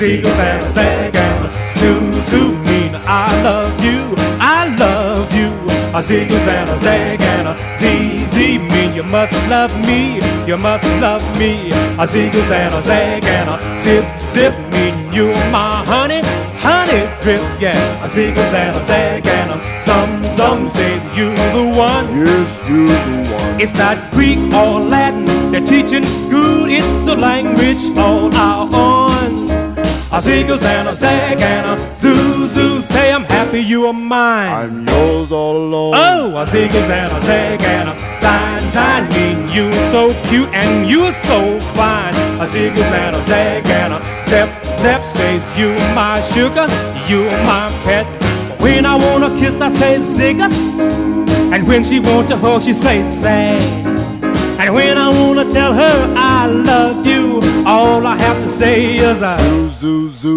Ziggles and a zag and a zoo mean I love you, I love you. A Ziggles and a zag and a ZZ mean you must love me, you must love me. A Ziggles and a zag and a zip mean you're my honey drip, yeah. A Ziggles and a zag and a some say you the one. Yes, you're the one. It's not Greek or Latin they teach in school, it's a language all our own. A Ziggles and a zag and a zoo, say I'm happy you are mine. I'm yours all alone. Oh, a Ziggles and a zag and a sign mean you're so cute and you're so fine. A Ziggles and a zag and a zep says you're my sugar, you're my pet. When I wanna kiss I say Ziggles, and when she want to hug she say zag. And when I wanna tell her I love you, all I have to say is Zoo, zoo, zoo.